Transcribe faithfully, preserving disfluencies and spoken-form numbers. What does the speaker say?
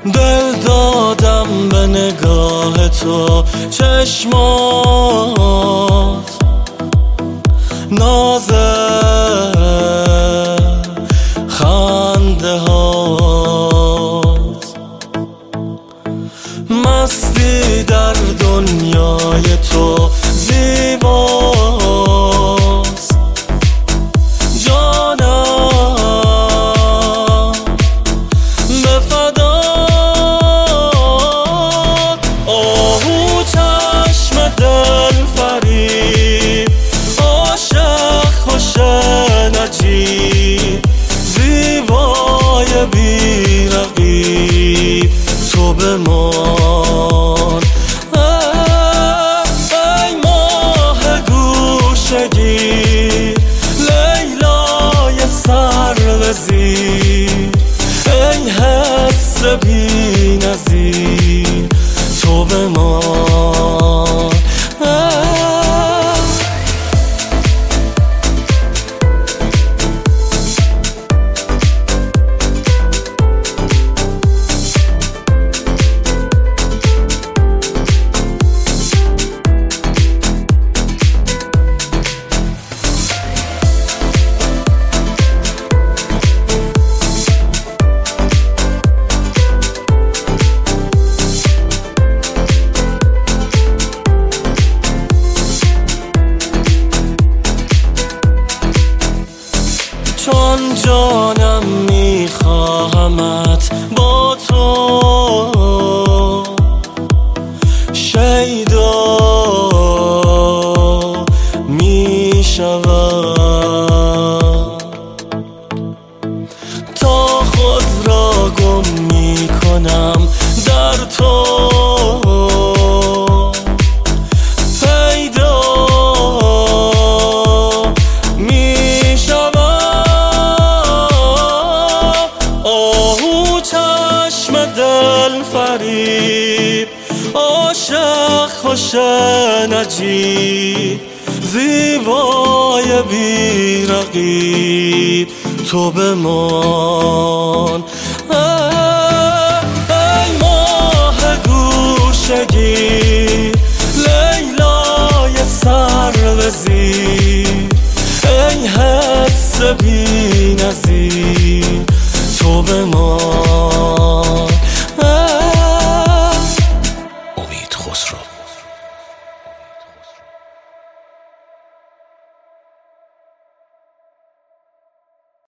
دل دادم به نگاه تو، چشمات نازه خنده هات، مستی در دنیای تو زیباست. جانم به فدات، آهو چشم دل فریب، عاشق خوش نجیب، زیبای بی رقیب تو بمان. ای ماه گوشگیر، لیلای سربزیر، ای حس بی نظیر تو بمان. چون جانم میخواهمت با تو، شیدا میشوم تا خود را گم میکنم در تو. فریب عاشق خوش نجیب، زیبای بی رقیب تو بمان. ای ماه گوشگیر، لیلای سربزیر، ای حس بی نظیر تو بمان. امید خسرو.